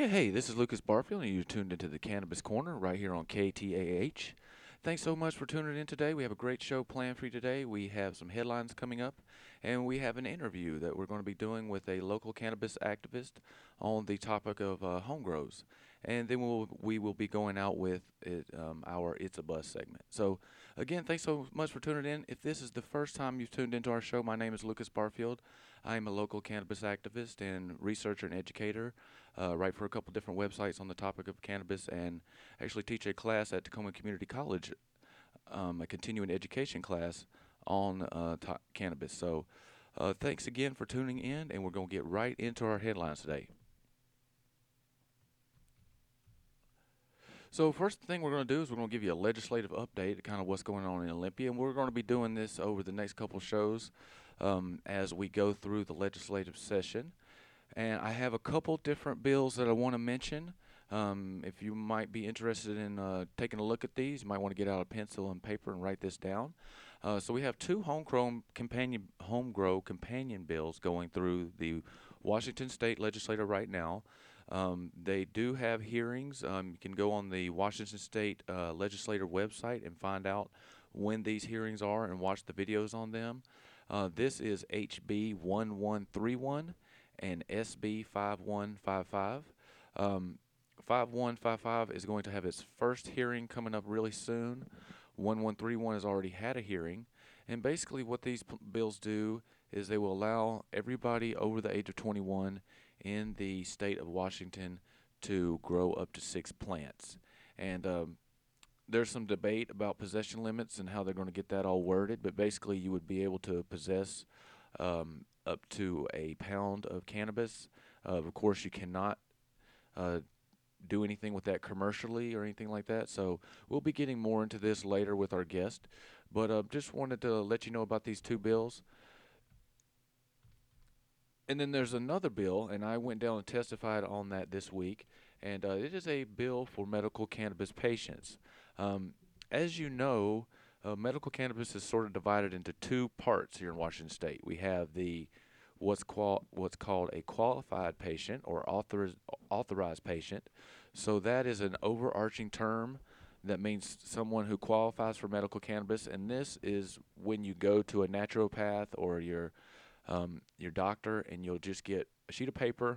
Yeah, hey, this is Lucas Barfield, and you're tuned into the Cannabis Corner right here on KTAH. Thanks so much for tuning in today. We have a great show planned for you today. We have some headlines coming up, and we have an interview that we're going to be doing with a local cannabis activist on the topic of home grows. And then we will be going out with our It's a Buzz segment. So, again, thanks so much for tuning in. If this is the first time you've tuned into our show, my name is Lucas Barfield. I am a local cannabis activist and researcher and educator. Write for a couple different websites on the topic of cannabis, and actually teach a class at Tacoma Community College, a continuing education class on cannabis. So, thanks again for tuning in, and we're going to get right into our headlines today. So, first thing we're going to do is we're going to give you a legislative update, kind of what's going on in Olympia, and we're going to be doing this over the next couple shows as we go through the legislative session. And I have a couple different bills that I want to mention. If you might be interested in taking a look at these, you might want to get out a pencil and paper and write this down. So we have two home grow companion bills going through the Washington State Legislature right now. They do have hearings. You can go on the Washington State Legislature website and find out when these hearings are and watch the videos on them. This is HB 1131 and SB 5155. 5155 is going to have its first hearing coming up really soon. 1131 has already had a hearing. And basically, what these bills do is they will allow everybody over the age of 21 in the state of Washington to grow up to 6 plants. And there's some debate about possession limits and how they're going to get that all worded, but basically, you would be able to possess up to a pound of cannabis. Of course, you cannot uh, do anything with that commercially or anything like that. So we'll be getting more into this later with our guest. But just wanted to let you know about these two bills. And then there's another bill, and I went down and testified on that this week. And it is a bill for medical cannabis patients. Um, as you know, medical cannabis is sort of divided into two parts here in Washington State. We have the what's called a qualified patient or authorized patient. So that is an overarching term that means someone who qualifies for medical cannabis, and this is when you go to a naturopath or your doctor, and you'll just get a sheet of paper,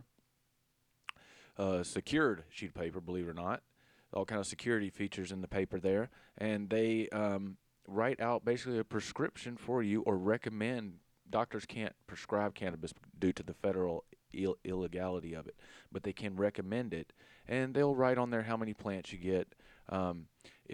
secured sheet of paper, believe it or not, all kind of security features in the paper there, and they write out basically a prescription for you or recommend. Doctors can't prescribe cannabis due to the federal illegality of it, but they can recommend it, and they'll write on there how many plants you get. Um,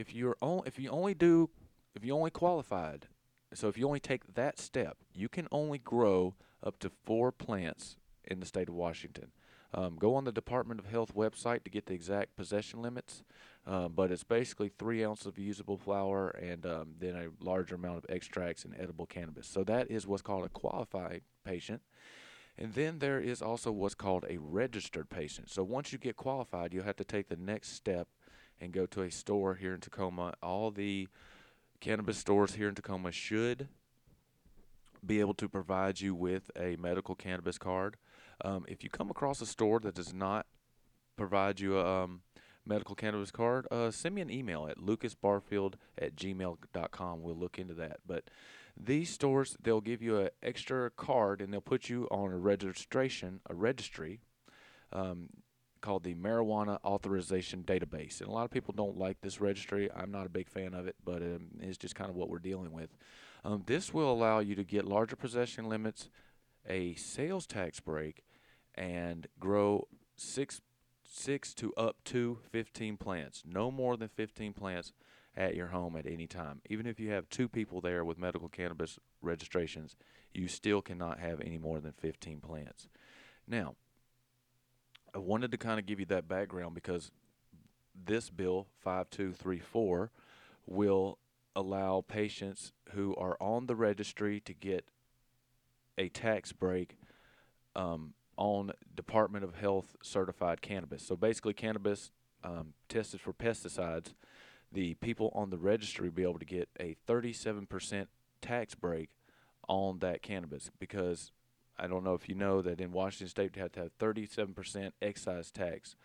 if you only qualified, so if you only take that step, you can only grow up to 4 plants in the state of Washington. Go on the Department of Health website to get the exact possession limits, but it's basically 3 ounces of usable flower and then a larger amount of extracts and edible cannabis. So that is what's called a qualified patient. And then there is also what's called a registered patient. So once you get qualified, you'll have to take the next step and go to a store here in Tacoma. All the cannabis stores here in Tacoma should be able to provide you with a medical cannabis card. If you come across a store that does not provide you a medical cannabis card, send me an email at lucasbarfield@gmail.com. We'll look into that. But these stores, they'll give you an extra card and they'll put you on a registry um, called the Marijuana Authorization Database. And a lot of people don't like this registry. I'm not a big fan of it, but it's just kind of what we're dealing with. This will allow you to get larger possession limits, a sales tax break, and grow six to up to 15 plants. No more than 15 plants at your home at any time. Even if you have two people there with medical cannabis registrations, you still cannot have any more than 15 plants. Now, I wanted to kind of give you that background because this bill 5234 will allow patients who are on the registry to get a tax break on Department of Health certified cannabis. So basically, cannabis tested for pesticides. The people on the registry will be able to get a 37% tax break on that cannabis because I don't know if you know that in Washington State you have to have 37% excise tax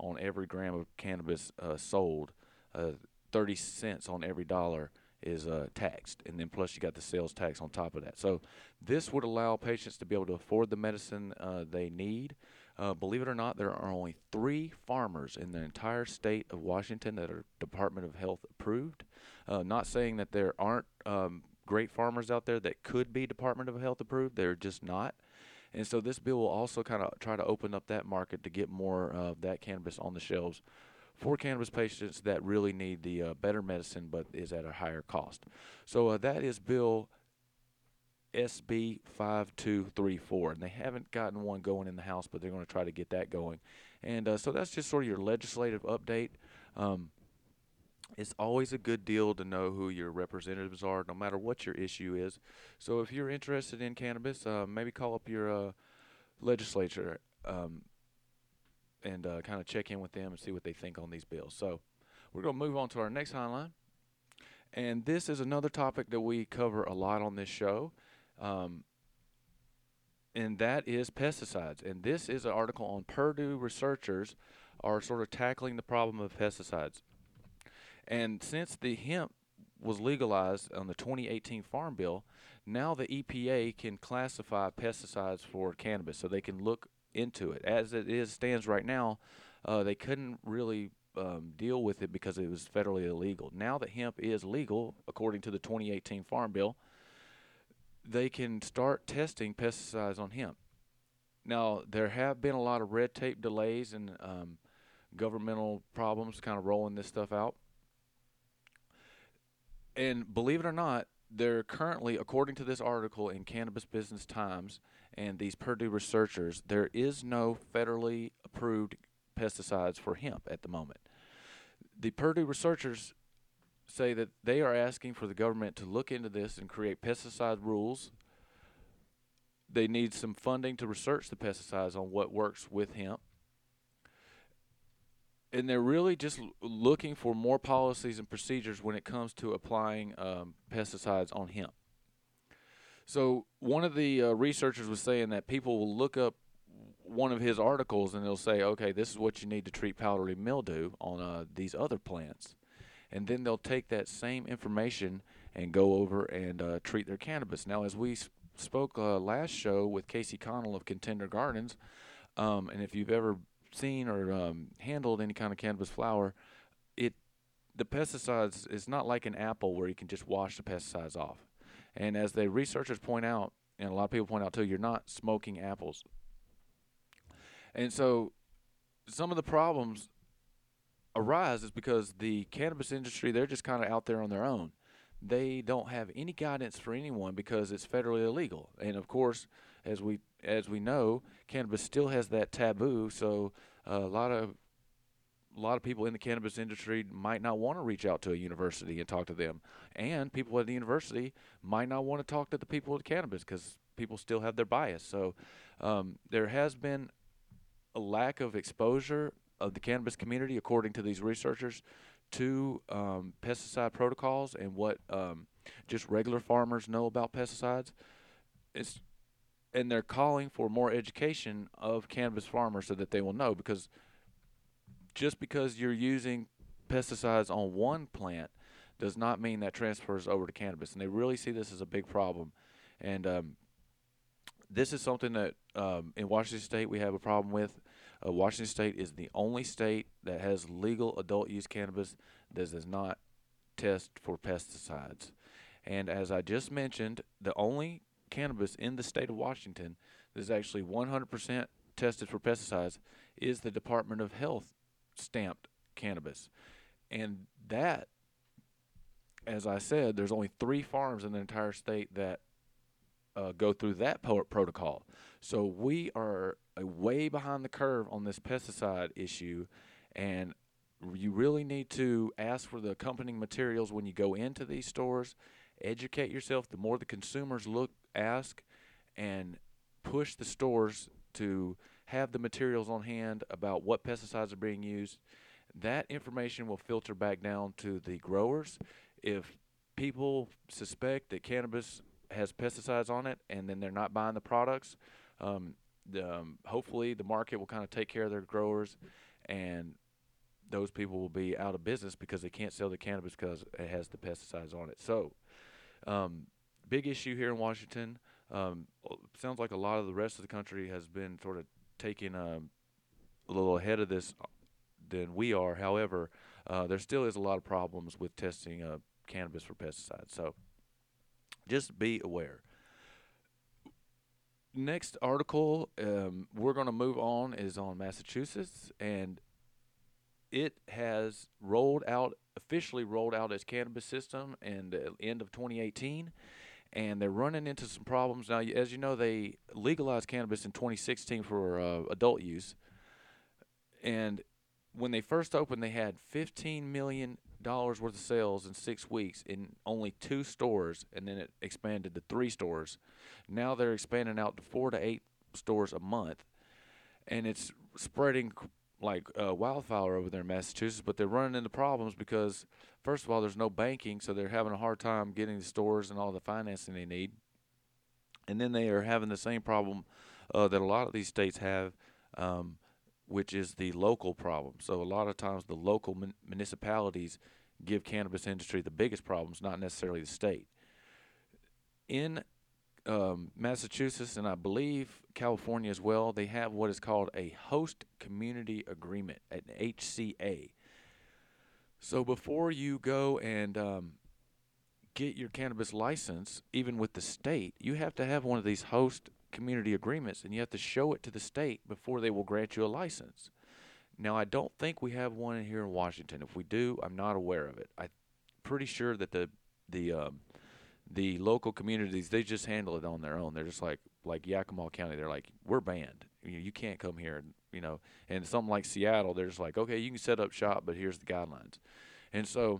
on every gram of cannabis sold. 30 cents on every dollar is taxed, and then plus you got the sales tax on top of that. So this would allow patients to be able to afford the medicine they need. Believe it or not, there are only 3 farmers in the entire state of Washington that are Department of Health approved. Not saying that there aren't great farmers out there that could be Department of Health approved. They're just not. And so this bill will also kind of try to open up that market to get more of that cannabis on the shelves for cannabis patients that really need the better medicine but is at a higher cost. So that is Bill SB 5234, and they haven't gotten one going in the House, but they're going to try to get that going. And so that's just sort of your legislative update. It's always a good deal to know who your representatives are, no matter what your issue is. So if you're interested in cannabis, maybe call up your legislature and kind of check in with them and see what they think on these bills. So we're going to move on to our next highline. And this is another topic that we cover a lot on this show, and that is pesticides. And this is an article on Purdue researchers are sort of tackling the problem of pesticides. And since the hemp was legalized on the 2018 Farm Bill, now the EPA can classify pesticides for cannabis, so they can look into it. As it stands right now, they couldn't really deal with it because it was federally illegal. Now that hemp is legal, according to the 2018 Farm Bill, they can start testing pesticides on hemp. Now, there have been a lot of red tape delays and governmental problems kind of rolling this stuff out. And believe it or not, they're currently, according to this article in Cannabis Business Times and these Purdue researchers, there is no federally approved pesticides for hemp at the moment. The Purdue researchers say that they are asking for the government to look into this and create pesticide rules. They need some funding to research the pesticides on what works with hemp. And they're really just looking for more policies and procedures when it comes to applying pesticides on hemp. So one of the researchers was saying that people will look up one of his articles and they'll say, okay, this is what you need to treat powdery mildew on these other plants. And then they'll take that same information and go over and treat their cannabis. Now, as we spoke last show with Casey Connell of Contender Gardens, and if you've ever seen or handled any kind of cannabis flower, the pesticides is not like an apple where you can just wash the pesticides off. And as the researchers point out, and a lot of people point out too, you're not smoking apples. And so some of the problems arise is because the cannabis industry, they're just kind of out there on their own. They don't have any guidance for anyone because it's federally illegal. And of course, as we know, cannabis still has that taboo. So a lot of people in the cannabis industry might not want to reach out to a university and talk to them, and people at the university might not want to talk to the people with cannabis because people still have their bias. So there has been a lack of exposure of the cannabis community, according to these researchers, to pesticide protocols and what just regular farmers know about pesticides. And they're calling for more education of cannabis farmers so that they will know, because just because you're using pesticides on one plant does not mean that transfers over to cannabis. And they really see this as a big problem. And this is something that in Washington State we have a problem with. Washington State is the only state that has legal adult use cannabis that does not test for pesticides. And as I just mentioned, the only cannabis in the state of Washington that is actually 100% tested for pesticides is the Department of Health stamped cannabis. And that, as I said, there's only 3 farms in the entire state that go through that protocol. So we are way behind the curve on this pesticide issue, and you really need to ask for the accompanying materials when you go into these stores. Educate yourself. The more the consumers ask, and push the stores to have the materials on hand about what pesticides are being used, that information will filter back down to the growers. If people suspect that cannabis has pesticides on it and then they're not buying the products, hopefully the market will kind of take care of their growers and those people will be out of business because they can't sell the cannabis because it has the pesticides on it. So, um, big issue here in Washington. Sounds like a lot of the rest of the country has been sort of taking a little ahead of this than we are. However, there still is a lot of problems with testing cannabis for pesticides. So just be aware. Next article we're going to move on is on Massachusetts, and it has officially rolled out its cannabis system in the end of 2018, and they're running into some problems now. As you know, they legalized cannabis in 2016 for adult use, and when they first opened, they had $15 million worth of sales in 6 weeks in only 2 stores, and then it expanded to 3 stores. Now they're expanding out to 4 to 8 stores a month, and it's spreading like wildfire over there in Massachusetts. But they're running into problems because, first of all, there's no banking, so they're having a hard time getting the stores and all the financing they need. And then they are having the same problem that a lot of these states have, um, which is the local problem. So a lot of times the local municipalities give cannabis industry the biggest problems, not necessarily the state. In Massachusetts and I believe California as well, they have what is called a host community agreement, an HCA. So before you go and get your cannabis license, even with the state, you have to have one of these host community agreements, and you have to show it to the state before they will grant you a license. Now, I don't think we have one in here in Washington. If we do, I'm not aware of it. I'm pretty sure that the local communities, they just handle it on their own. They're just like Yakima County. They're like, we're banned. You can't come here. And something like Seattle, they're just like, okay, you can set up shop, but here's the guidelines. And so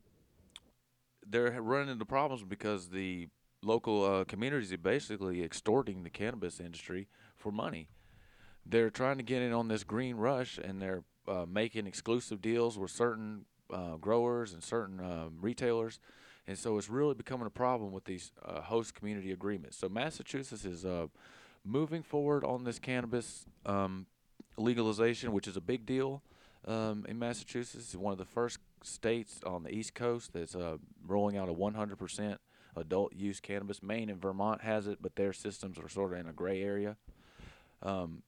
they're running into problems because the local communities are basically extorting the cannabis industry for money. They're trying to get in on this green rush, and they're making exclusive deals with certain growers and certain retailers, and so it's really becoming a problem with these host community agreements. So Massachusetts is moving forward on this cannabis legalization, which is a big deal in Massachusetts. It's one of the first states on the East Coast that's rolling out a 100% adult use cannabis. Maine and Vermont has it, but their systems are sort of in a gray area. Um,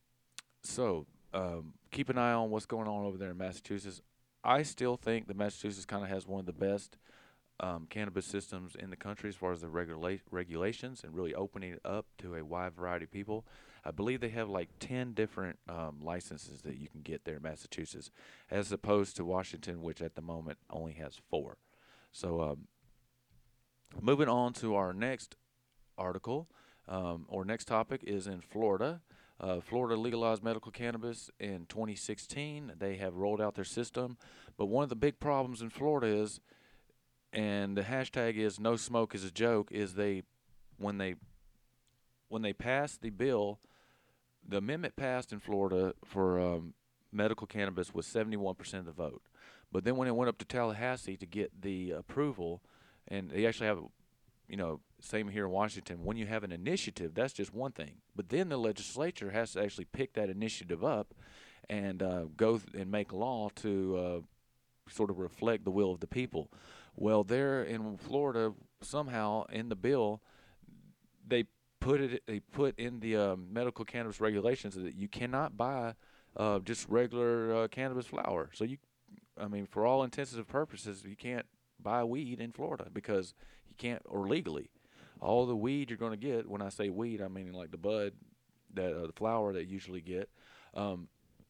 so keep an eye on what's going on over there in Massachusetts. I still think that Massachusetts kind of has one of the best cannabis systems in the country as far as the regulations and really opening it up to a wide variety of people. I believe they have like 10 different licenses that you can get there in Massachusetts, as opposed to Washington, which at the moment only has 4. So moving on to our next article, or next topic is in Florida. Florida legalized medical cannabis in 2016. They have rolled out their system, but one of the big problems in Florida is, and the hashtag is "No Smoke is a Joke," is when they when they passed the bill, the amendment passed in Florida for medical cannabis was 71% of the vote. But then when it went up to Tallahassee to get the approval, and they actually have, same here in Washington, when you have an initiative, that's just one thing. But then the legislature has to actually pick that initiative up and and make law to sort of reflect the will of the people. Well, there in Florida, somehow in the bill, they put in the medical cannabis regulations that you cannot buy just regular cannabis flower. So for all intents and purposes, you can't buy weed in Florida because you can't, or legally. All the weed you're going to get, when I say weed, I mean like the bud, the flower that you usually get. Um,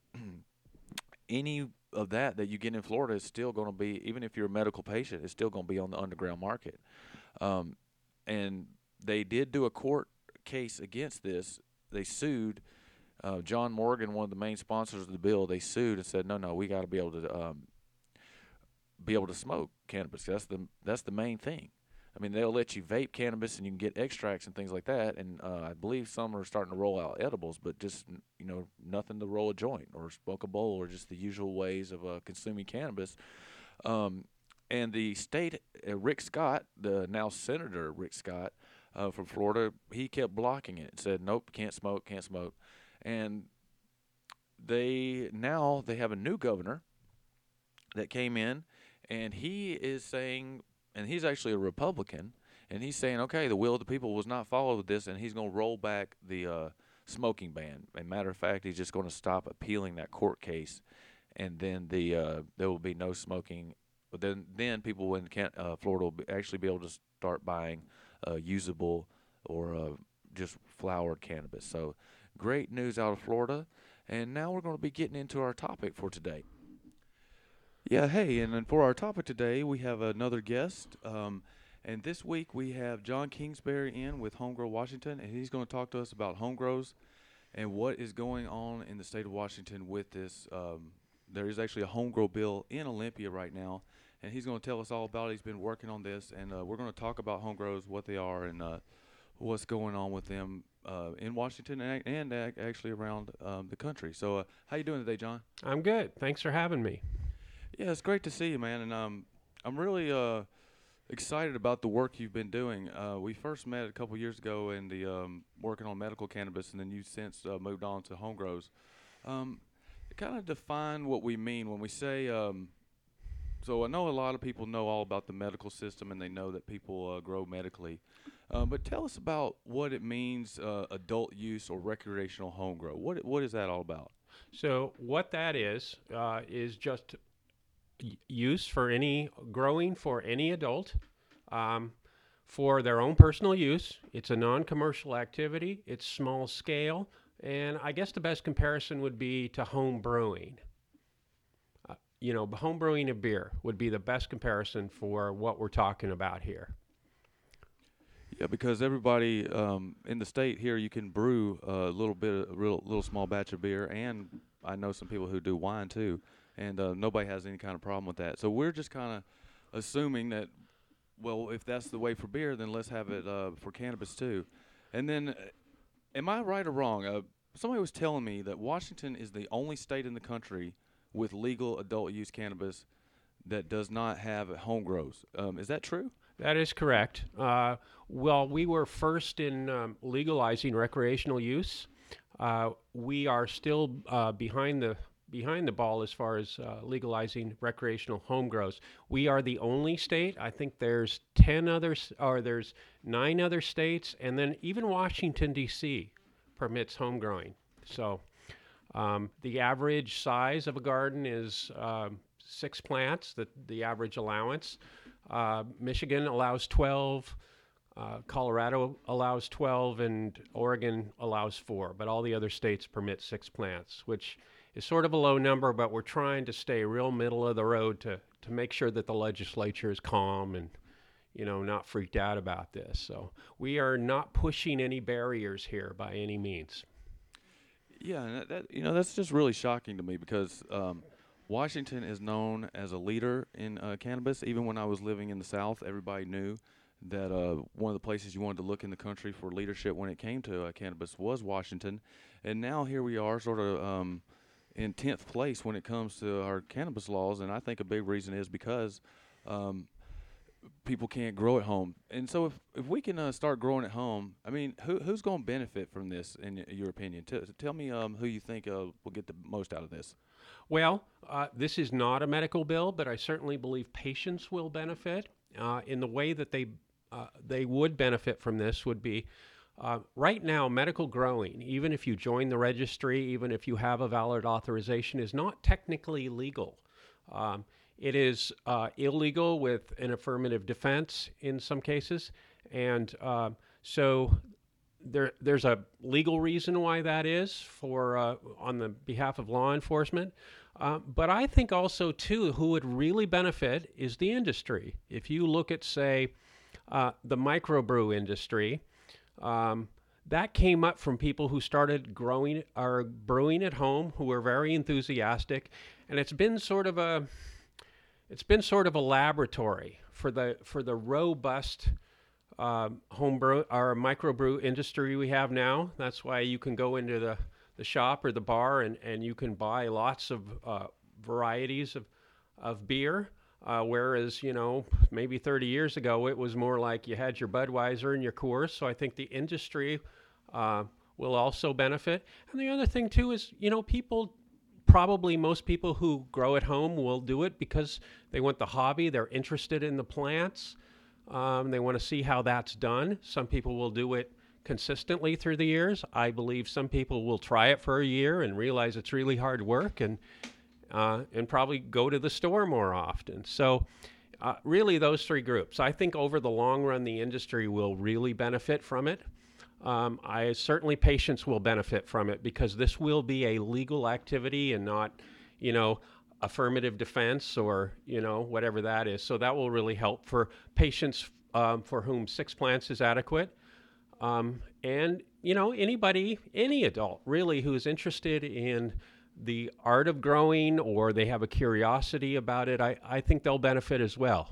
any of that you get in Florida is still going to be, even if you're a medical patient, it's still going to be on the underground market. And they did do a court case against this. They sued John Morgan, one of the main sponsors of the bill. They sued and said, no, we got to be able to smoke cannabis. That's the main thing. I mean, they'll let you vape cannabis and you can get extracts and things like that. And I believe some are starting to roll out edibles, but just, nothing to roll a joint or smoke a bowl or just the usual ways of consuming cannabis. And the state, Rick Scott, the now Senator Rick Scott from Florida, he kept blocking it and said, nope, can't smoke. And they have a new governor that came in, and he is saying, and he's actually a Republican, and he's saying, okay, the will of the people was not followed with this, and he's going to roll back the smoking ban. As a matter of fact, he's just going to stop appealing that court case, and then there will be no smoking. But then people in Florida will actually be able to start buying usable or just flowered cannabis. So great news out of Florida. And now we're going to be getting into our topic for today. Yeah, hey, and then for our topic today, we have another guest. And this week we have John Kingsbury in with Homegrow Washington, and he's going to talk to us about home grows and what is going on in the state of Washington with this. There is actually a home grow bill in Olympia right now, and he's going to tell us all about it. He's been working on this, and we're going to talk about home grows, what they are, and what's going on with them in Washington and actually around the country. So how you doing today, John? I'm good. Thanks for having me. Yeah, it's great to see you, man, and I'm really excited about the work you've been doing. We first met a couple years ago in the working on medical cannabis, and then you since moved on to home grows. Kind of define what we mean when we say. So I know a lot of people know all about the medical system, and they know that people grow medically. But tell us about what it means, adult use or recreational home grow. What is that all about? So what that is just use for any growing for any adult for their own personal use. It's a non-commercial activity. It's small scale, and I guess the best comparison would be to home brewing. Home brewing of beer would be the best comparison for what we're talking about here. Yeah, because everybody in the state here, you can brew a little small batch of beer, and I know some people who do wine too. And nobody has any kind of problem with that. So we're just kind of assuming that, well, if that's the way for beer, then let's have it for cannabis too. And then, am I right or wrong? Somebody was telling me that Washington is the only state in the country with legal adult use cannabis that does not have home grows. Is that true? That is correct. Well, we were first in legalizing recreational use. We are still behind the ball as far as legalizing recreational home grows. We are the only state. I think there's 9 other states, and then even Washington, D.C. permits home growing. So the average size of a garden is 6 plants, the average allowance. Michigan allows 12. Colorado allows 12, and Oregon allows 4. But all the other states permit 6 plants, which is sort of a low number, but we're trying to stay real middle of the road to make sure that the legislature is calm and, not freaked out about this. So we are not pushing any barriers here by any means. Yeah, and that's just really shocking to me because Washington is known as a leader in cannabis. Even when I was living in the South, everybody knew that one of the places you wanted to look in the country for leadership when it came to cannabis was Washington. And now here we are sort of in 10th place when it comes to our cannabis laws, and I think a big reason is because people can't grow at home. And so if we can start growing at home, I mean, who's going to benefit from this, in your opinion? Tell me who you think will get the most out of this. Well, this is not a medical bill, but I certainly believe patients will benefit. In the way that they would benefit from this would be right now, medical growing, even if you join the registry, even if you have a valid authorization, is not technically legal. It is illegal with an affirmative defense in some cases. And so there's a legal reason why that is for on the behalf of law enforcement. But I think also, too, who would really benefit is the industry. If you look at, say, the microbrew industry, that came up from people who started growing or brewing at home, who were very enthusiastic, and it's been sort of a laboratory for the robust homebrew or microbrew industry we have now. That's why you can go into the shop or the bar and you can buy lots of varieties of beer. Whereas, maybe 30 years ago, it was more like you had your Budweiser and your Coors. So I think the industry will also benefit. And the other thing, too, is, people probably most people who grow at home will do it because they want the hobby, they're interested in the plants, they want to see how that's done. Some people will do it consistently through the years. I believe some people will try it for a year and realize it's really hard work and probably go to the store more often. So really those three groups. I think over the long run, the industry will really benefit from it. Certainly patients will benefit from it because this will be a legal activity and not, affirmative defense or, whatever that is. So that will really help for patients for whom 6 plants is adequate. And, anybody, any adult really who is interested in the art of growing or they have a curiosity about it, I think they'll benefit as well.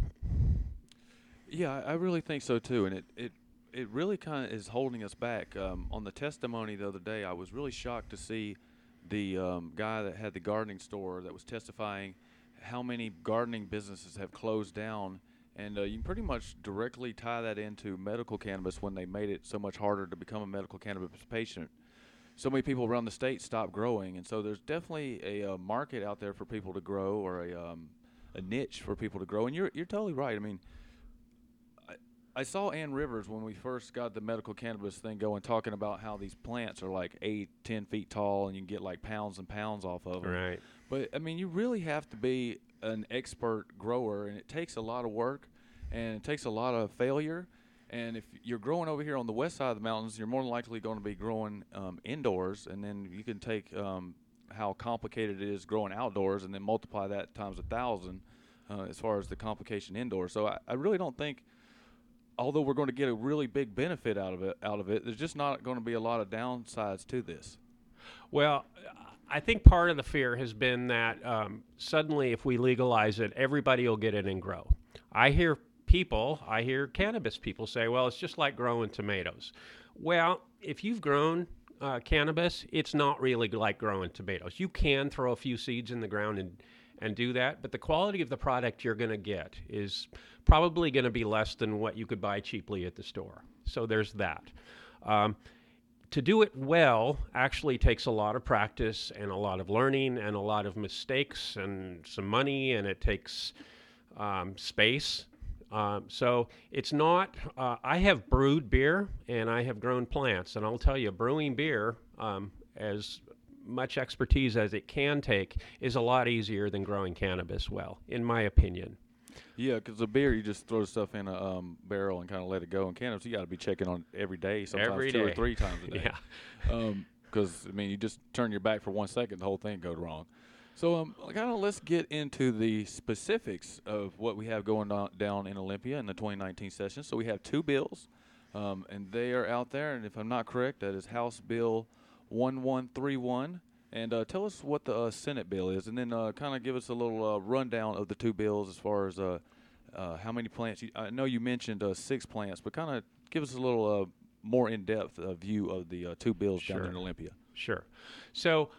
Yeah, I really think so too. And it really kind of is holding us back. On the testimony the other day, I was really shocked to see the guy that had the gardening store that was testifying how many gardening businesses have closed down. And you can pretty much directly tie that into medical cannabis when they made it so much harder to become a medical cannabis patient. So many people around the state stopped growing, and so there's definitely a market out there for people to grow, or a niche for people to grow. And you're totally right. I mean, I saw Ann Rivers when we first got the medical cannabis thing going, talking about how these plants are like 8-10 feet tall, and you can get like pounds and pounds off of them. Right. But I mean, you really have to be an expert grower, and it takes a lot of work, and it takes a lot of failure. And if you're growing over here on the west side of the mountains, you're more than likely going to be growing indoors, and then you can take how complicated it is growing outdoors and then multiply that times 1,000 as far as the complication indoors. So I really don't think, although we're going to get a really big benefit out of it, there's just not going to be a lot of downsides to this. Well, I think part of the fear has been that suddenly if we legalize it, everybody will get it and grow. I hear cannabis people say, well, it's just like growing tomatoes. Well, if you've grown cannabis, it's not really like growing tomatoes. You can throw a few seeds in the ground and do that, but the quality of the product you're going to get is probably going to be less than what you could buy cheaply at the store. So there's that. To do it well actually takes a lot of practice and a lot of learning and a lot of mistakes and some money, and it takes space. So it's not, I have brewed beer and I have grown plants, and I'll tell you, brewing beer, as much expertise as it can take, is a lot easier than growing cannabis well, in my opinion. Yeah, because the beer, you just throw stuff in a barrel and kind of let it go. And cannabis, you got to be checking on every day, sometimes every 2 day. or 3 times a day. Yeah. Because, you just turn your back for 1 second, the whole thing goes wrong. So kind of let's get into the specifics of what we have going down in Olympia in the 2019 session. So we have 2 bills, and they are out there. And if I'm not correct, that is House Bill 1131. And tell us what the Senate bill is, and then kind of give us a little rundown of the 2 bills as far as how many plants. I know you mentioned 6 plants, but kind of give us a little more in-depth view of the 2 bills down in Olympia. Sure. So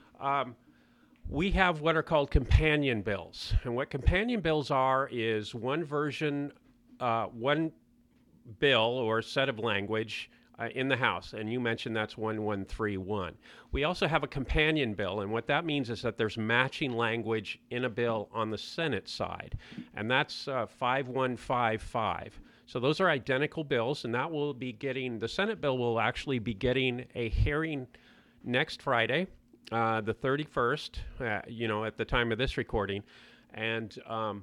we have what are called companion bills. And what companion bills are is one version, one bill or set of language in the House, and you mentioned that's 1131. We also have a companion bill, and what that means is that there's matching language in a bill on the Senate side, and that's 5155. So those are identical bills, and that will be getting, the Senate bill will actually be getting a hearing next Friday, the 31st, at the time of this recording, and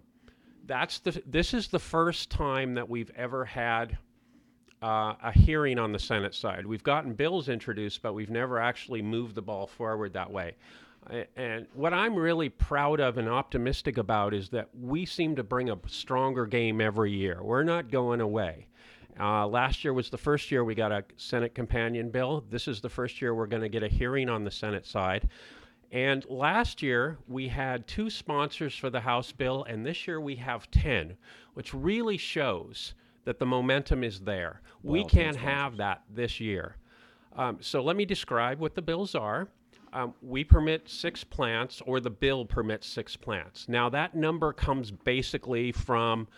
this is the first time that we've ever had a hearing on the Senate side. We've gotten bills introduced, but we've never actually moved the ball forward that way. And what I'm really proud of and optimistic about is that we seem to bring a stronger game every year. We're not going away. Last year was the first year we got a Senate companion bill. This is the first year we're going to get a hearing on the Senate side. And last year we had 2 sponsors for the House bill, and this year we have 10, which really shows that the momentum is there. Wow, we can't have that this year. So let me describe what the bills are. We permit 6 plants, or the bill permits 6 plants. Now that number comes basically from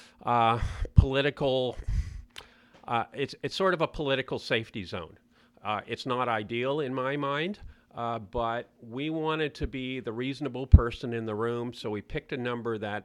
political, it's sort of a political safety zone. It's not ideal in my mind, but we wanted to be the reasonable person in the room, so we picked a number that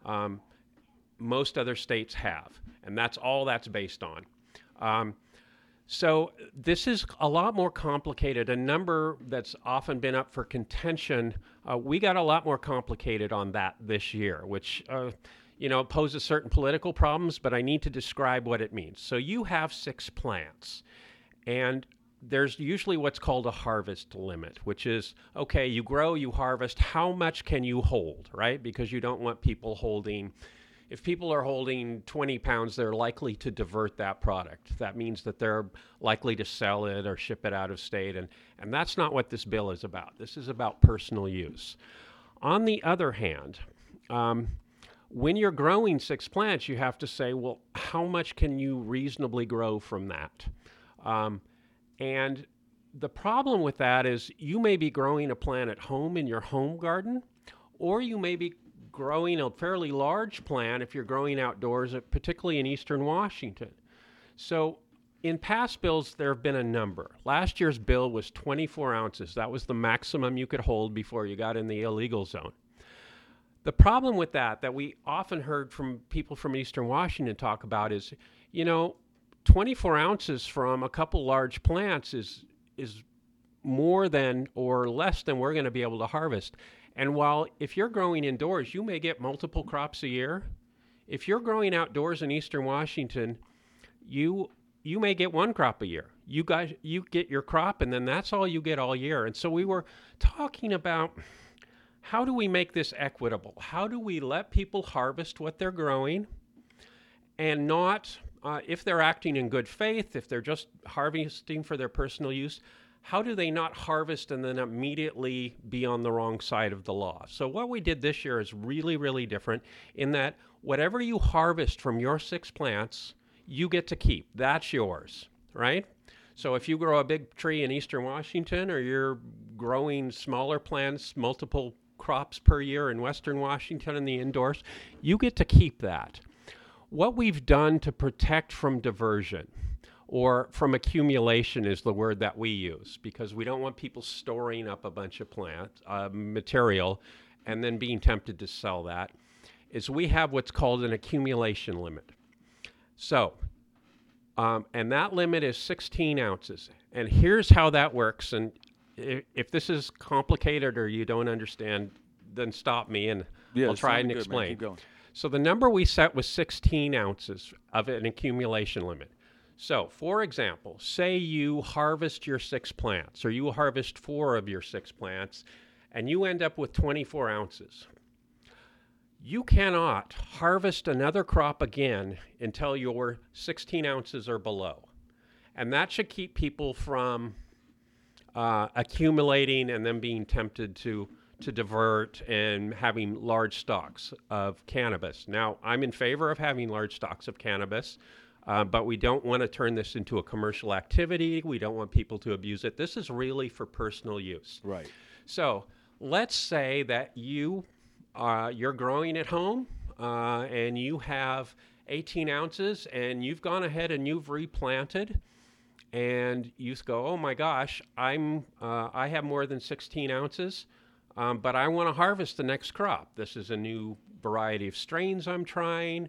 most other states have, and that's all that's based on. So this is a lot more complicated. A number that's often been up for contention, we got a lot more complicated on that this year, which poses certain political problems, but I need to describe what it means. So you have 6 plants, and there's usually what's called a harvest limit, which is, okay, you grow, you harvest, how much can you hold, right? Because you don't want people holding. If people are holding 20 pounds, they're likely to divert that product. That means that they're likely to sell it or ship it out of state, and that's not what this bill is about. This is about personal use. On the other hand, when you're growing 6 plants, you have to say, well, how much can you reasonably grow from that? And the problem with that is you may be growing a plant at home in your home garden, or you may be growing a fairly large plant if you're growing outdoors, particularly in eastern Washington. So in past bills, there have been a number. Last year's bill was 24 ounces. That was the maximum you could hold before you got in the illegal zone. The problem with that we often heard from people from eastern Washington talk about is, 24 ounces from a couple large plants is more than or less than we're going to be able to harvest. And while if you're growing indoors, you may get multiple crops a year, if you're growing outdoors in eastern Washington, you may get 1 crop a year. You get your crop, and then that's all you get all year. And so we were talking about, how do we make this equitable? How do we let people harvest what they're growing and not, if they're acting in good faith, if they're just harvesting for their personal use, how do they not harvest and then immediately be on the wrong side of the law? So what we did this year is really, really different in that whatever you harvest from your 6 plants, you get to keep. That's yours, right? So if you grow a big tree in eastern Washington, or you're growing smaller plants, multiple crops per year in western Washington in the indoors, you get to keep that. What we've done to protect from diversion or from accumulation is the word that we use, because we don't want people storing up a bunch of plant material and then being tempted to sell that, is we have what's called an accumulation limit. So, and that limit is 16 ounces. And here's how that works. And if this is complicated or you don't understand, then stop me and I'll try and explain. Keep going. So the number we set was 16 ounces of an accumulation limit. So, for example, say you harvest your 6 plants, or you harvest 4 of your 6 plants, and you end up with 24 ounces. You cannot harvest another crop again until your 16 ounces are below. And that should keep people from accumulating and then being tempted to divert and having large stocks of cannabis. Now, I'm in favor of having large stocks of cannabis, but we don't want to turn this into a commercial activity. We don't want people to abuse it. This is really for personal use. Right. So let's say that you're growing at home and you have 18 ounces and you've gone ahead and you've replanted, and you go, oh my gosh, I have more than 16 ounces, but I want to harvest the next crop. This is a new variety of strains I'm trying,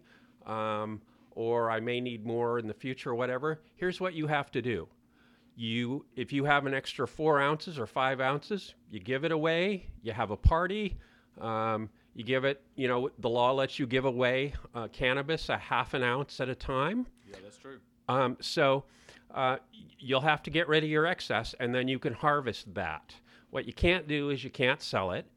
or I may need more in the future or whatever. Here's what you have to do. If you have an extra 4 ounces or 5 ounces, you give it away. You have a party. You give it, the law lets you give away cannabis a half an ounce at a time. Yeah, that's true. So you'll have to get rid of your excess, and then you can harvest that. What you can't do is you can't sell it.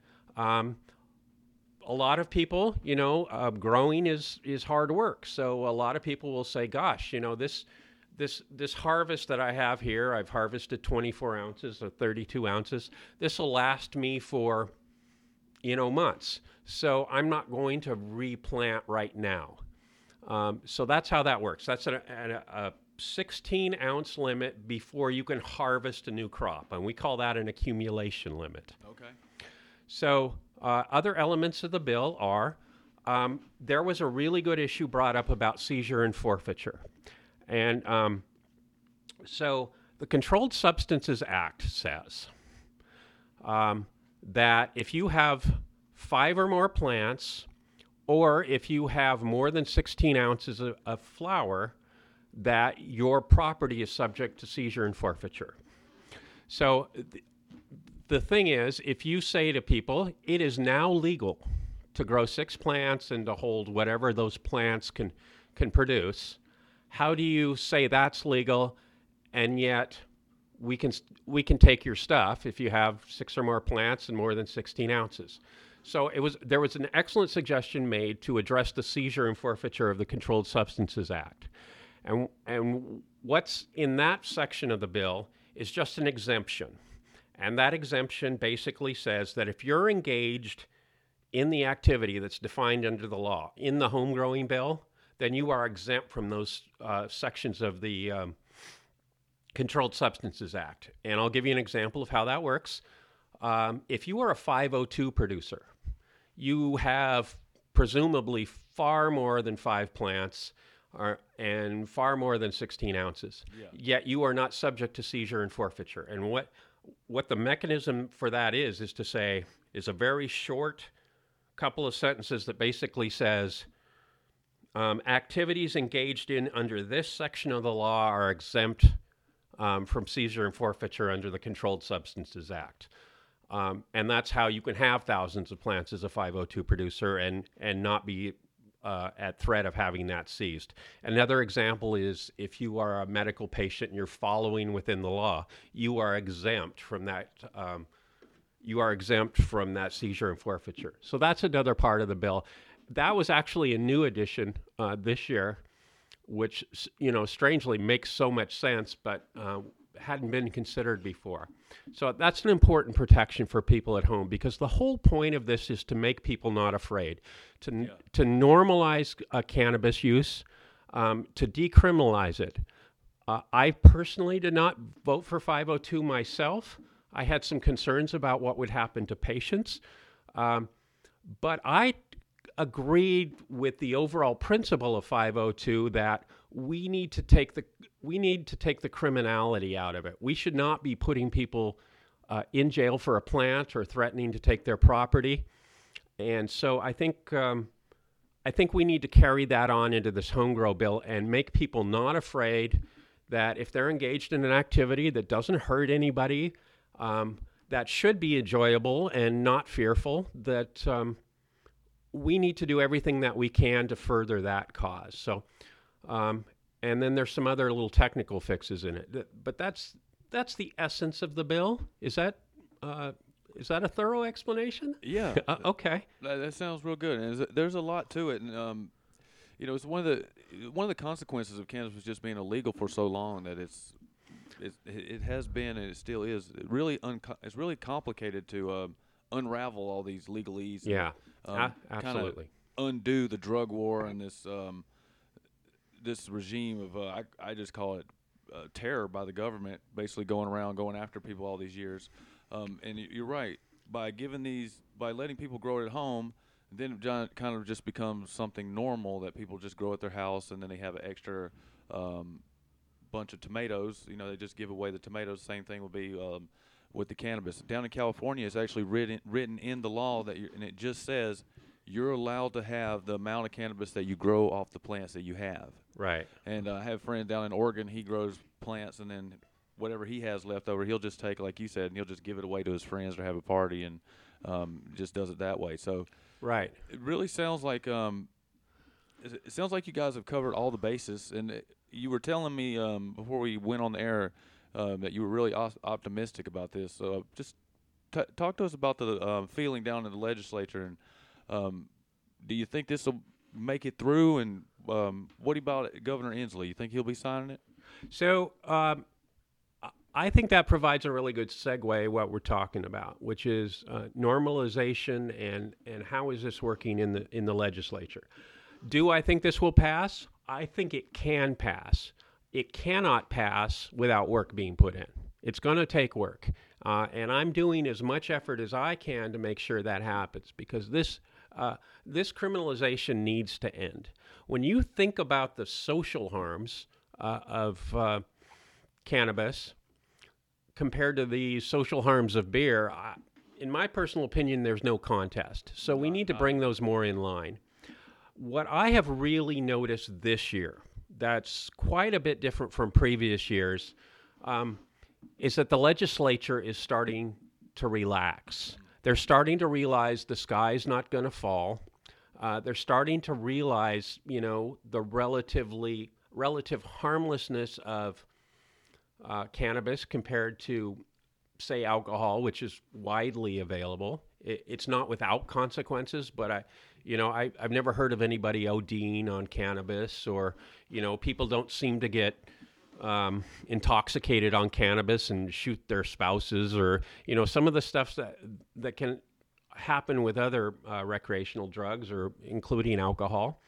A lot of people, growing is hard work. So a lot of people will say, gosh, this harvest that I have here, I've harvested 24 ounces or 32 ounces. This will last me for, months. So I'm not going to replant right now. So that's how that works. That's a 16-ounce limit before you can harvest a new crop, and we call that an accumulation limit. Okay. So other elements of the bill are, there was a really good issue brought up about seizure and forfeiture. And so the Controlled Substances Act says that if you have 5 or more plants, or if you have more than 16 ounces of flower, that your property is subject to seizure and forfeiture. So the thing is, if you say to people, it is now legal to grow 6 plants and to hold whatever those plants can produce, how do you say that's legal and yet we can take your stuff if you have 6 or more plants and more than 16 ounces? So there was an excellent suggestion made to address the seizure and forfeiture of the Controlled Substances Act. And what's in that section of the bill is just an exemption. And that exemption basically says that if you're engaged in the activity that's defined under the law in the home growing bill, then you are exempt from those sections of the Controlled Substances Act. And I'll give you an example of how that works. If you are a 502 producer, you have presumably far more than 5 plants and far more than 16 ounces. Yeah. Yet you are not subject to seizure and forfeiture. And what the mechanism for that is to say, is a very short couple of sentences that basically says, activities engaged in under this section of the law are exempt from seizure and forfeiture under the Controlled Substances Act. And that's how you can have thousands of plants as a 502 producer and not be at threat of having that seized. Another example is if you are a medical patient and you're following within the law, you are exempt from that. You are exempt from that seizure and forfeiture. So that's another part of the bill. That was actually a new addition this year, which strangely makes so much sense, but hadn't been considered before. So that's an important protection for people at home, because the whole point of this is to make people not afraid, to normalize cannabis use, to decriminalize it. I personally did not vote for 502 myself. I had some concerns about what would happen to patients, but I agreed with the overall principle of 502 that we need to take the criminality out of it. We should not be putting people in jail for a plant or threatening to take their property. And so I think we need to carry that on into this home grow bill and make people not afraid that if they're engaged in an activity that doesn't hurt anybody, that should be enjoyable and not fearful, that we need to do everything that we can to further that cause. So, and then there's some other little technical fixes in it, but that's the essence of the bill. Is that a thorough explanation? Yeah. Okay. That sounds real good. And there's a lot to it, and it's one of the consequences of cannabis just being illegal for so long that it has been and it still is it's really complicated to unravel all these legalese. Yeah. Absolutely. Undo the drug war and this regime of I just call it terror by the government, basically going around going after people all these years. And you're right, by letting people grow it at home, then it kind of just becomes something normal that people just grow at their house, and then they have an extra bunch of tomatoes. They just give away the tomatoes. Same thing will be with the cannabis. Down in California, it's actually written in the law and it just says you're allowed to have the amount of cannabis that you grow off the plants that you have. Right. And I have a friend down in Oregon. He grows plants, and then whatever he has left over, he'll just take, like you said, and he'll just give it away to his friends or have a party, and just does it that way. So, right. It really sounds like you guys have covered all the bases. And you were telling me before we went on the air that you were really optimistic about this. So just talk to us about the feeling down in the legislature, and do you think this will make it through? And what about Governor Inslee? You think he'll be signing it? So I think that provides a really good segue what we're talking about, which is normalization and how is this working in the legislature. Do I think this will pass? I think it can pass. It cannot pass without work being put in. It's going to take work. And I'm doing as much effort as I can to make sure that happens, because this criminalization needs to end. When you think about the social harms of cannabis, compared to the social harms of beer, in my personal opinion, there's no contest. So we need to bring those more in line. What I have really noticed this year that's quite a bit different from previous years is that the legislature is starting to relax. They're starting to realize the sky's not going to fall. They're starting to realize, the relative harmlessness of cannabis compared to, say, alcohol, which is widely available. It's not without consequences, but I've never heard of anybody ODing on cannabis, or people don't seem to get intoxicated on cannabis and shoot their spouses, or some of the stuff that can happen with other recreational drugs, or including alcohol.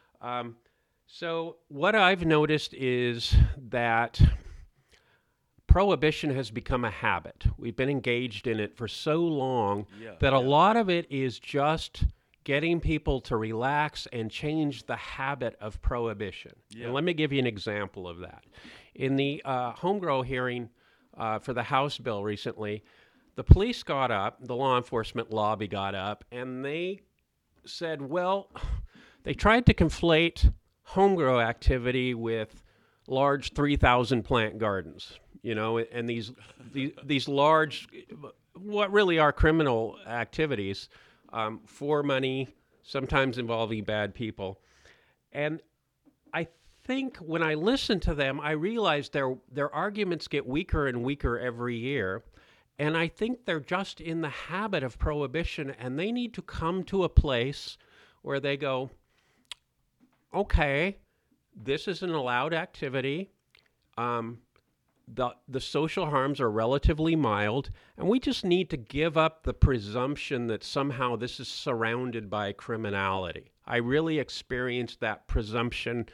So what I've noticed is that prohibition has become a habit. We've been engaged in it for so long that a lot of it is just getting people to relax and change the habit of prohibition. Yeah. And let me give you an example of that. In the home grow hearing for the House bill recently, the police got up, the law enforcement lobby got up, and they said, well, they tried to conflate home grow activity with large 3,000 plant gardens, and these large, what really are criminal activities for money, sometimes involving bad people. And I think when I listen to them, I realize their arguments get weaker and weaker every year. And I think they're just in the habit of prohibition, and they need to come to a place where they go, okay, this is an allowed activity. The social harms are relatively mild, and we just need to give up the presumption that somehow this is surrounded by criminality. I really experienced that presumption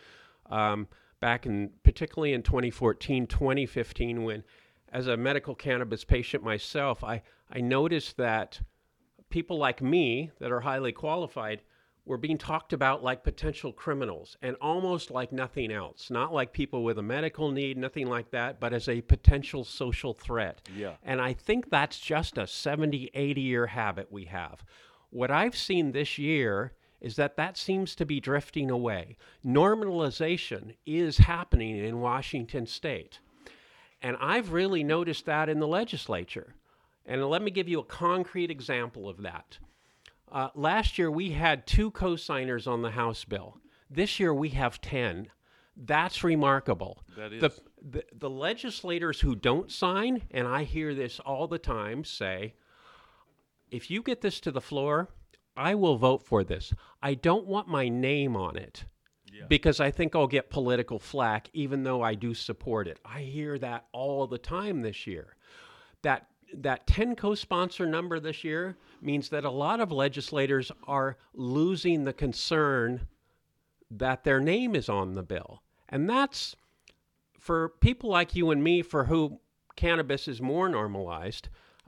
particularly in 2014, 2015, when, as a medical cannabis patient myself, I noticed that people like me that are highly qualified were being talked about like potential criminals, and almost like nothing else. Not like people with a medical need, nothing like that, but as a potential social threat. Yeah. And I think that's just a 70, 80-year habit we have. What I've seen this year is that seems to be drifting away. Normalization is happening in Washington State. And I've really noticed that in the legislature. And let me give you a concrete example of that. Last year, we had 2 co-signers on the House bill. This year, we have 10. That's remarkable. That is. The legislators who don't sign, and I hear this all the time, say, if you get this to the floor, I will vote for this. I don't want my name on it because I think I'll get political flack, even though I do support it. I hear that all the time this year. That 10 co-sponsor number this year means that a lot of legislators are losing the concern that their name is on the bill. And that's, for people like you and me, for whom cannabis is more normalized,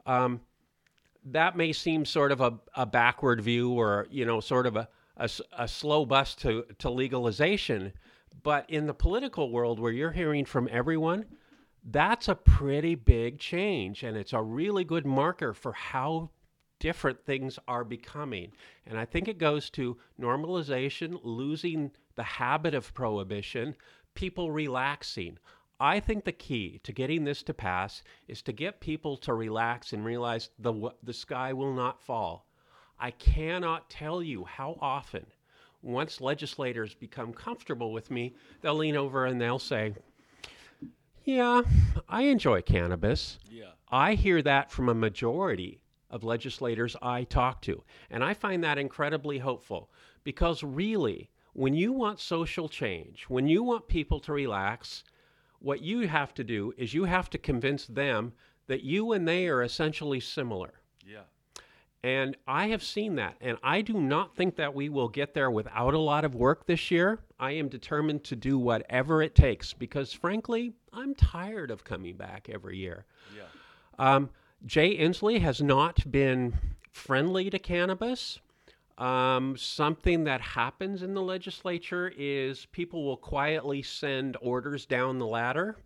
that may seem sort of a backward view, or, sort of a slow bus to legalization. But in the political world, where you're hearing from everyone, that's a pretty big change, and it's a really good marker for how different things are becoming. And I think it goes to normalization, losing the habit of prohibition, people relaxing. I think the key to getting this to pass is to get people to relax and realize the sky will not fall. I cannot tell you how often, once legislators become comfortable with me, they'll lean over and they'll say, yeah, I enjoy cannabis. Yeah. I hear that from a majority of legislators I talk to. And I find that incredibly hopeful, because really, when you want social change, when you want people to relax, what you have to do is you have to convince them that you and they are essentially similar. Yeah. And I have seen that, and I do not think that we will get there without a lot of work this year. I am determined to do whatever it takes, because frankly, I'm tired of coming back every year. Yeah. Jay Inslee has not been friendly to cannabis. Something that happens in the legislature is people will quietly send orders down the ladder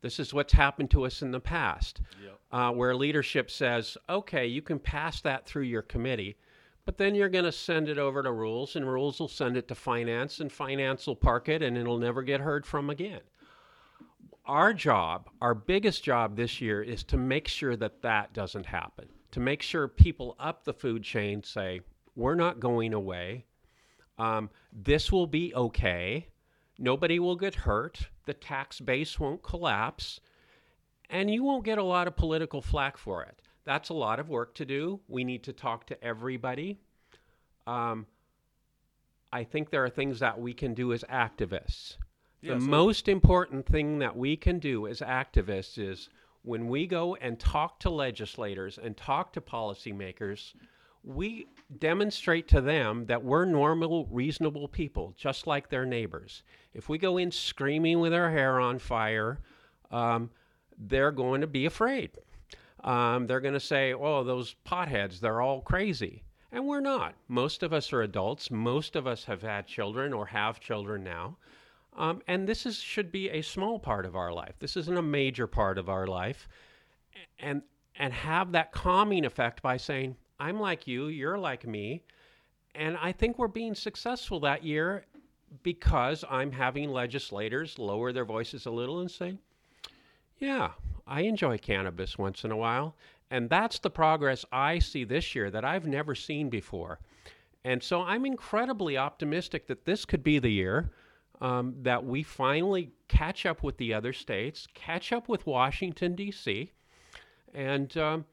This is what's happened to us in the past, Yep. where leadership says, okay, you can pass that through your committee, but then you're going to send it over to rules, and rules will send it to finance, and finance will park it, and it'll never get heard from again. Our job, our biggest job this year, is to make sure that that doesn't happen, to make sure people up the food chain say, we're not going away. This will be okay. Nobody will get hurt. The tax base won't collapse. And you won't get a lot of political flack for it. That's a lot of work to do. We need to talk to everybody. I think there are things that we can do as activists. The most important thing that we can do as activists is when we go and talk to legislators and talk to policymakers, we demonstrate to them that we're normal, reasonable people, just like their neighbors. If we go in screaming with our hair on fire, they're going to be afraid. They're going to say, oh, those potheads, they're all crazy. And we're not. Most of us are adults. Most of us have had children or have children now. And this should be a small part of our life. This isn't a major part of our life. And have that calming effect by saying, I'm like you, you're like me. And I think we're being successful that year because I'm having legislators lower their voices a little and say, yeah, I enjoy cannabis once in a while. And that's the progress I see this year that I've never seen before. And so I'm incredibly optimistic that this could be the year that we finally catch up with the other states, catch up with Washington, D.C., and,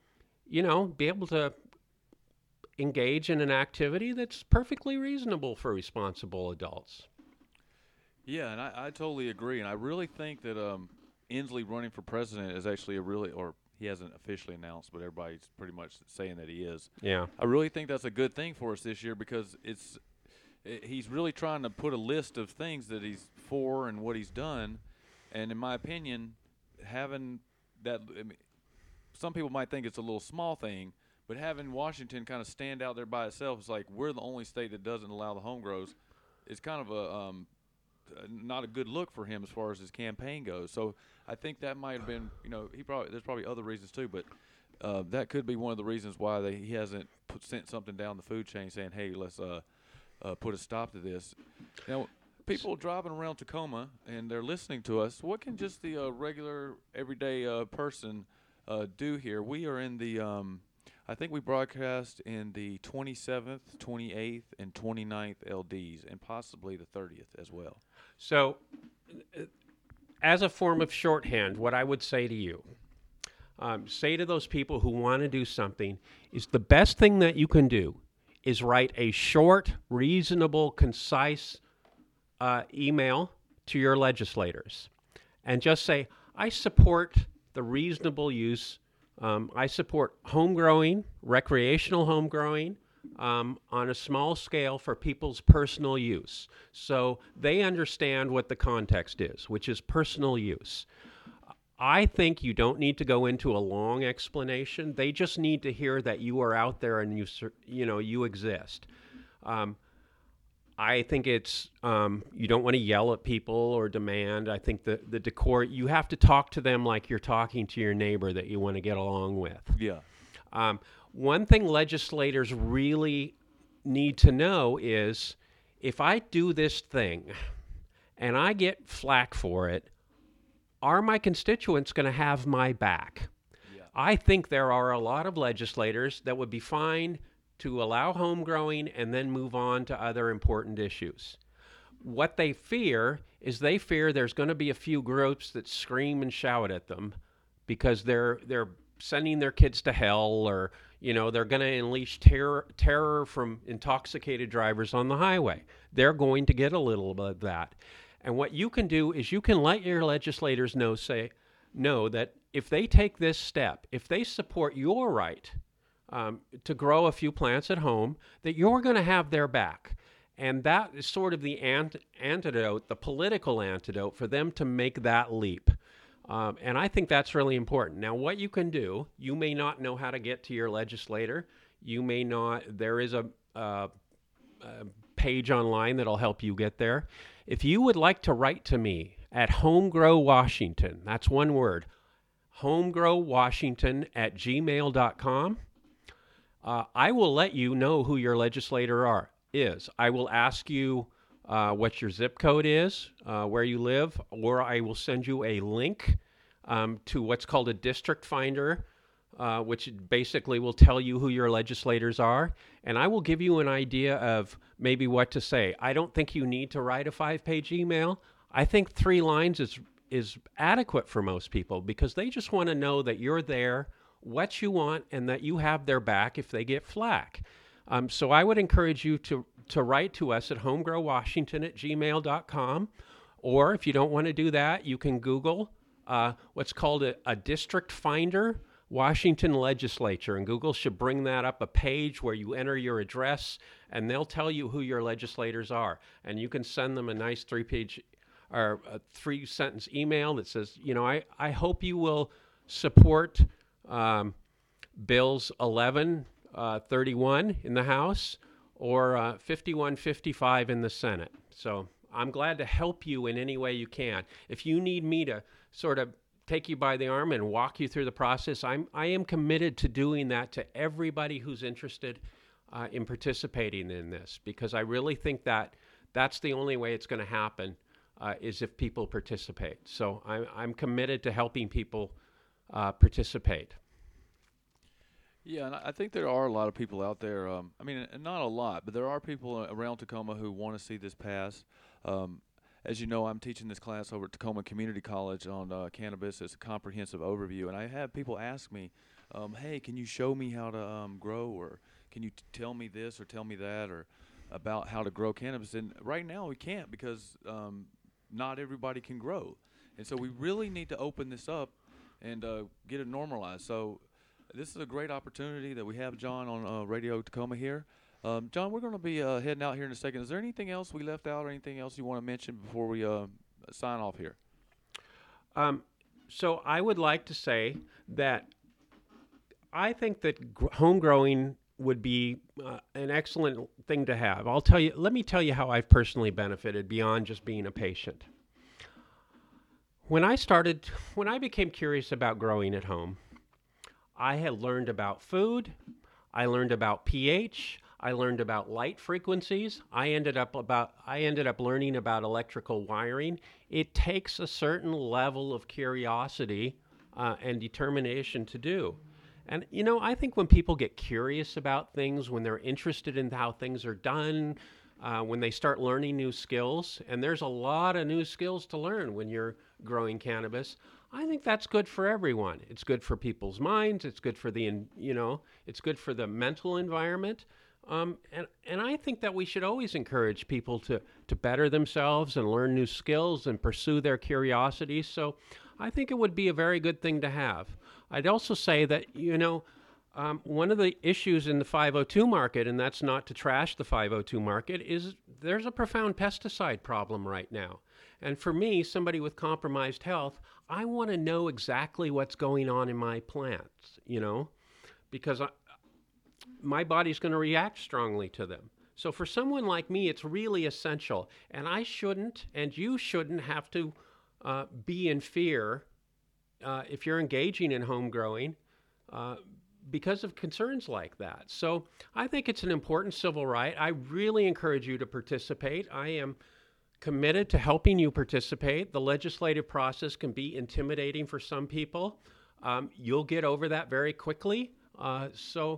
be able to engage in an activity that's perfectly reasonable for responsible adults. Yeah, and I totally agree. And I really think that Inslee running for president is actually or he hasn't officially announced, but everybody's pretty much saying that he is. Yeah. I really think that's a good thing for us this year because he's really trying to put a list of things that he's for and what he's done. And in my opinion, having that, some people might think it's a little small thing, but having Washington kind of stand out there by itself, it's like we're the only state that doesn't allow the home grows. It's kind of a not a good look for him as far as his campaign goes. So I think that might have been, there's probably other reasons too, but that could be one of the reasons why he hasn't sent something down the food chain saying, hey, let's put a stop to this. Now, people driving around Tacoma and they're listening to us, what can just the regular, everyday person do here? We are in the, I think we broadcast in the 27th, 28th, and 29th LDs, and possibly the 30th as well. So, as a form of shorthand, what I would say to you, say to those people who want to do something, is the best thing that you can do is write a short, reasonable, concise email to your legislators and just say, I support the reasonable use. I support home growing, recreational home growing on a small scale for people's personal use. So they understand what the context is, which is personal use. I think you don't need to go into a long explanation. They just need to hear that you are out there and you exist. I think it's you don't want to yell at people or demand. I think the decor, you have to talk to them like you're talking to your neighbor that you want to get along with. Yeah. One thing legislators really need to know is if I do this thing and I get flack for it, are my constituents going to have my back? Yeah. I think there are a lot of legislators that would be fine to allow home growing and then move on to other important issues. What they fear is there's going to be a few groups that scream and shout at them because they're sending their kids to hell, or they're going to unleash terror from intoxicated drivers on the highway. They're going to get a little bit of that. And what you can do is you can let your legislators know that if they take this step, if they support your right to grow a few plants at home, that you're going to have their back. And that is sort of the antidote, the political antidote for them to make that leap. And I think that's really important. Now, what you can do, you may not know how to get to your legislator. You may not, there is a page online that'll help you get there. If you would like to write to me at Homegrow Washington. That's one word, homegrowwashington@gmail.com. I will let you know who your legislator is. I will ask you what your zip code is, where you live, or I will send you a link to what's called a district finder, which basically will tell you who your legislators are. And I will give you an idea of maybe what to say. I don't think you need to write a 5-page email. I think 3 lines is adequate for most people because they just want to know that you're there, what you want, and that you have their back if they get flack. So I would encourage you to write to us at homegrowwashington@gmail.com. Or if you don't want to do that, you can Google what's called a district finder, Washington Legislature. And Google should bring that up, a page where you enter your address, and they'll tell you who your legislators are. And you can send them a nice 3-page or a 3-sentence email that says, I hope you will support Bills 1131 in the House or 5155 in the Senate. So I'm glad to help you in any way you can. If you need me to sort of take you by the arm and walk you through the process, I am committed to doing that to everybody who's interested in participating in this, because I really think that that's the only way it's going to happen is if people participate. So I'm committed to helping people participate. Yeah, and I think there are a lot of people out there. Not a lot, but there are people around Tacoma who want to see this pass. As you know, I'm teaching this class over at Tacoma Community College on cannabis. It's a comprehensive overview, and I have people ask me, hey, can you show me how to grow, or can you tell me this or tell me that, or about how to grow cannabis? And right now we can't because not everybody can grow. And so we really need to open this up and get it normalized. So this is a great opportunity that we have John on Radio Tacoma here. John, we're going to be heading out here in a second. Is there anything else we left out or anything else you want to mention before we sign off here? So I would like to say that I think that home growing would be an excellent thing to have. Let me tell you how I've personally benefited beyond just being a patient. When I became curious about growing at home, I had learned about food, I learned about pH, I learned about light frequencies. I ended up learning about electrical wiring. It takes a certain level of curiosity and determination to do. And, I think when people get curious about things, when they're interested in how things are done, when they start learning new skills, and there's a lot of new skills to learn when you're growing cannabis, I think that's good for everyone. It's good for people's minds. It's good for it's good for the mental environment. And I think that we should always encourage people to better themselves and learn new skills and pursue their curiosities. So I think it would be a very good thing to have. I'd also say that, one of the issues in the 502 market, and that's not to trash the 502 market, is there's a profound pesticide problem right now. And for me, somebody with compromised health, I want to know exactly what's going on in my plants, because my body's going to react strongly to them. So for someone like me, it's really essential. And I shouldn't, and you shouldn't have to be in fear if you're engaging in home growing because of concerns like that. So I think it's an important civil right. I really encourage you to participate. I am committed to helping you participate. The legislative process can be intimidating for some people. You'll get over that very quickly. I'm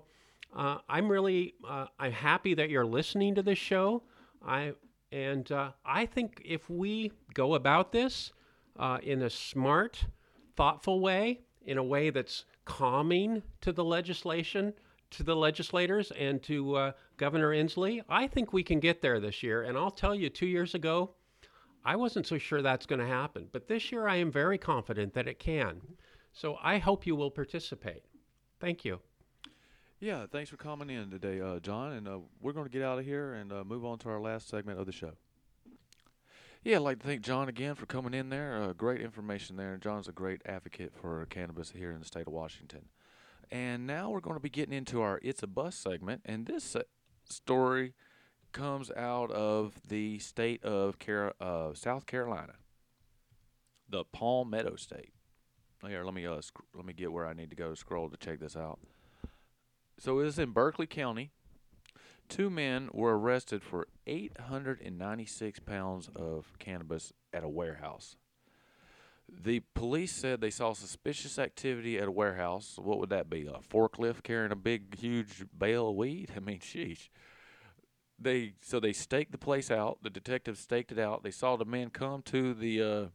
happy that you're listening to this show. I think if we go about this in a smart, thoughtful way, in a way that's calming to the legislation, to the legislators, and to Governor Inslee, I think we can get there this year. And I'll tell you, 2 years ago, I wasn't so sure that's going to happen. But this year, I am very confident that it can. So I hope you will participate. Thank you. Yeah, thanks for coming in today, John. And we're going to get out of here and move on to our last segment of the show. Yeah, I'd like to thank John again for coming in there. Great information there. John's a great advocate for cannabis here in the state of Washington. And now we're going to be getting into our It's a Bust segment. And this story comes out of the state of South Carolina. the Palmetto State. Here, let me get where I need to go to scroll to check this out. So it is in Berkeley County. Two men were arrested for 896 pounds of cannabis at a warehouse. The police said they saw suspicious activity at a warehouse. What would that be? A forklift carrying a big, huge bale of weed? I mean, sheesh. They staked the place out. The detectives staked it out. They saw the men come to the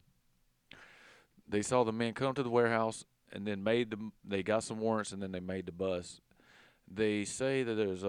warehouse, and then they got some warrants, and then they made the bust. They say that there's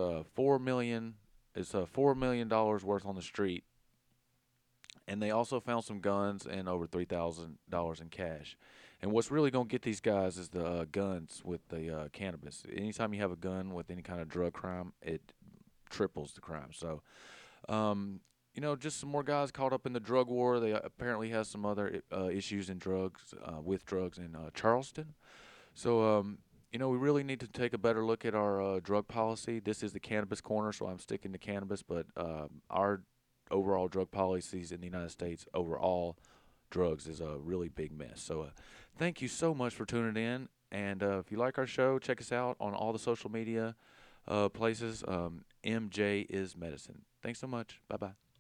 $4 million worth on the street, and they also found some guns and over $3,000 in cash. And what's really going to get these guys is the guns with the cannabis. Anytime you have a gun with any kind of drug crime, it triples the crime. So, just some more guys caught up in the drug war. They apparently has some other issues in with drugs in Charleston. So, we really need to take a better look at our drug policy. This is the Cannabis Corner, so I'm sticking to cannabis, but our overall drug policies in the United States, overall drugs, is a really big mess. So thank you so much for tuning in, and if you like our show, check us out on all the social media places. MJ is Medicine. Thanks so much. Bye-bye.